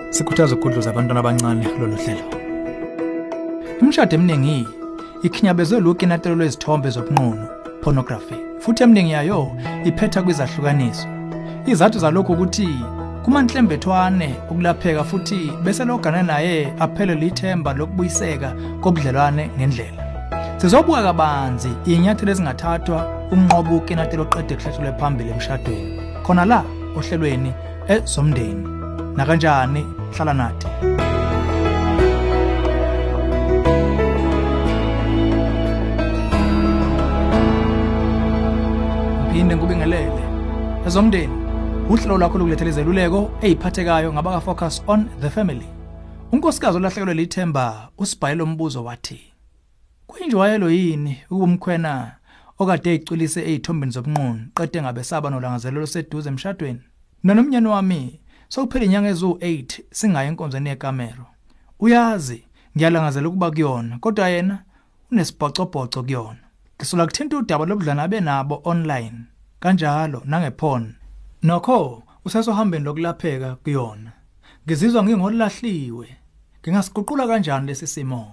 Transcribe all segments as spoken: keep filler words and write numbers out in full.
sikhuthaza ukudluza abantwana abancane kulolu hlelo. Imishado eminingi ikhinyabezwe lukinatelo lwezithombe zobunqunu, pornography, futhi eminingi yayo iphetha kwizahlukaniso. Izathu zalokho ukuthi kumanhlembethwane ukulapheka futhi bese logana naye aphele lithemba lokubuyiseka kobudlelwane ngendlela. Sizobuka kabanzi inyathelo ezingathathwa ukunqoba ukinatelo oqede kuhlathulwe phambili emshadweni. Khona la ohlelweni ezomndeni. Na kanjani hlala nathi. Phinde ngubingelele. Ezomndeni uhlelo lakho lokulethela izeluleko eziphathekayo ngabaka focus on the family. Unkosikazi olahlekelwe lithemba usibhayela umbuzo wathi kuyinjwayelo yini ukumkhwena okade ecwilise ezithombeni zobunqunu qede ngabe saba nolangazelelo seduze emshadweni. Mina nomnyeni wami sokuphela inyanga ezu eight singaye enkonzweni yekamero. Uyazi ngiyalangazela ukuba kuyona kodwa yena unesibhocobhoco kuyona. Ngisola kuthinta udaba lobudlana benabo online kanjalo nangephone. Nokho usesohambeni lokulapheka kuyona. Ngizizwa ngingolahliwe. Ngingasiququla kanjani lesi simo?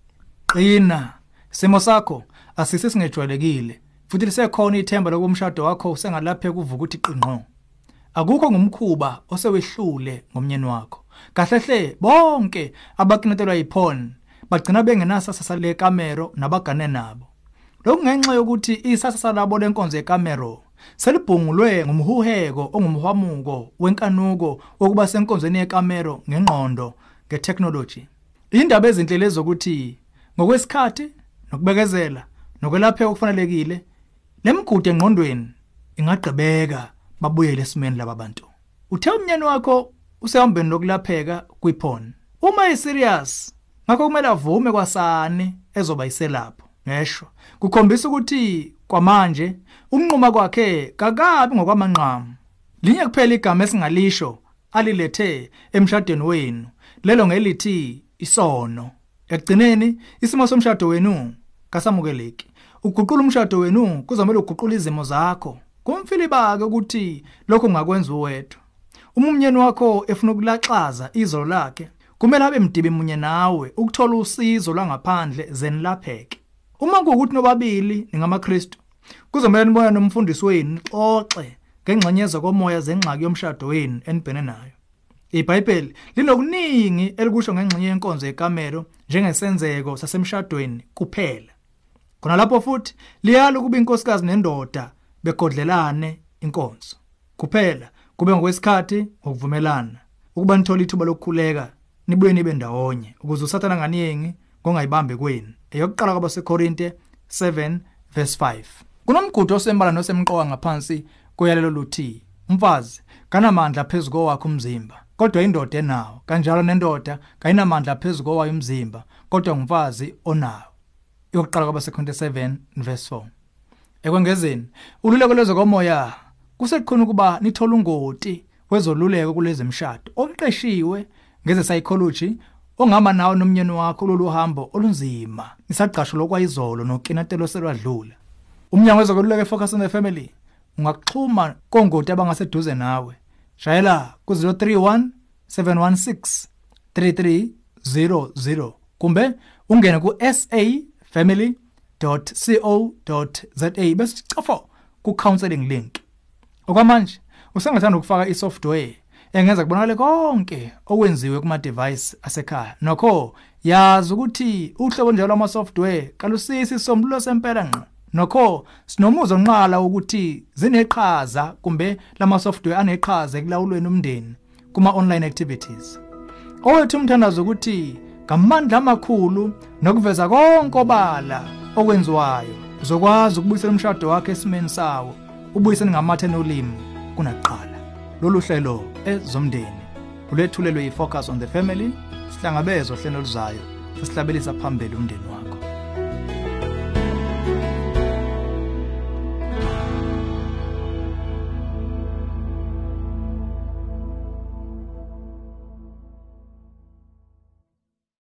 Qina, simo sakho asise singejwayelekile futhi lisekhona ithemba lokumshado wakho usengalapheka uvuka ukuthi qinqo. Akukho ngumkhuba osewehlule ngomnyeni wakho. Kahlehle bonke abakinatelwa yiphone bagcina bengenasasa sale kamero nabagane nabo. Lokhu ngenxa yokuthi isasa labo lenkonzo yekamero selibhungulwe ngumhuheko ongumhwamuko wenkanuko wokuba senkonzweni yekamero ngengqondo ngetechnology. Indaba ezinhlelo ezokuthi ngokwesikhathi nokubekezela nokwelapheka okufanelekile lemigudu engqondweni ingagqibeka babuyele esimeni labantu. Uthe umnyeni wakho usehambeni lokulapheka kwiphone. Uma eserious ngakho kumele avume kwasane ezoba iselapho. Ngesho kukhombisa ukuthi kwamanje umnquma kwakhe kakabi ngokwamanqamu. Linye kuphela igama esingalisho alilethe emshadweni wenu lelo ngelithi isono. Ekugcineni isimo somshado wenu kasamukeleki. Uguqula umshado wenu kuzomela uguqula izimo zakho. Kumfilibake ukuthi lokho ungakwenza uwedwa. Uma umnyeni wakho efuna ukulaxaza izolo lakhe kumele abe mdibi munye nawe ukuthola usizo langaphandle zenlapheke. Uma kuukuthi nobabili ningamaKristu kuzomela nibona nomfundisi wenu xoxe ngengxenyezo komoya zengxaki yomshado wenu enibhene nayo. iBhayibheli linokuningi elikusho ngengxenye yenkonzo yekamero njengesenzeko sasemshadweni kuphela. Khona lapho futhi liyala ukuba inkosikazi nendoda begodlelane inkonzo kuphela kube ngokwesikhathi ngokuvumelana ukuba nithola ithuba lokukhuleka nibuye nibe ndawonye ukuze uSathane anganiyengi ngongayibambe kwenu. Eyokuqala kwabaseKorinte seven verse five. Kunomgudu osembala nosemqoka ngaphansi koyalelo luthi umfazi kanamandla phezulu kwakhe umzimba kodwa indoda enawo, kanjalo nendoda kayinamandla phezulu kwayo umzimba kodwa umfazi onawo. Eyokuqala kwabaseKorinte seven verse four. Ekwengezeni ululeko lwezokomoya kuseqhona ukuba nithola ungoti wezoluleko kulezi mshado oqeshiwe ngeze psychology ongama nawo nomnyeni wakho lolu hambo olunzima nisaqasho lokwayizolo nokinatelo selwadlula. Umnyango wezokululeka focus on the family ungaxhuma kongoti abangaseduze nawe. Shayela ku zero three one seven one six three three zero zero kumbe ungene ku s a family dot co dot za bese cofo ku counseling link. Okwamanje usengathanda ukufaka isoftware engenza kubonakale konke okwenziwe kuma device asekhaya. Nokho yazi ukuthi uhlobo njalo ama software kalusisi sombululo sempela ngqo. Nokho sinomuzo onqala ukuthi zineqhaza kumbe lama software aneqhaza ekulawulweni umndeni kuma online activities. Owethu umthandazo ukuthi ngamandla amakhulu nokuveza konke obala okwenziwayo uzokwazi ukubuyisela umshado wakhe esimeni sawo ubuyiseni ngamathe nolimi kunaqala. Lolu hlelo ezomndeni ulethulelwe yiFocus on the Family sihlangabezwe hlelo luzayo sesihlabelisa phambili umndeni wakho.